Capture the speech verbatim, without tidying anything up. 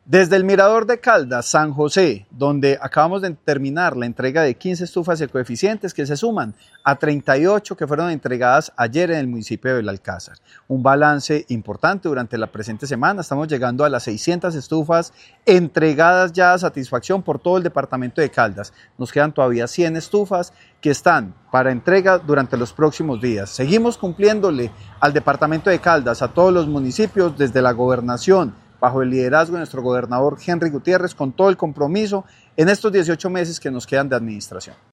Desde el Mirador de Caldas, San José, donde acabamos de terminar la entrega de quince estufas ecoeficientes que se suman a treinta y ocho que fueron entregadas ayer en el municipio de Belalcázar. Un balance importante durante la presente semana. Estamos llegando a las seiscientas estufas entregadas ya a satisfacción por todo el departamento de Caldas. Nos quedan todavía cien estufas que están para entrega durante los próximos días. Seguimos cumpliéndole al departamento de Caldas, a todos los municipios, desde la gobernación, bajo el liderazgo de nuestro gobernador Henry Gutiérrez, con todo el compromiso en estos dieciocho meses que nos quedan de administración.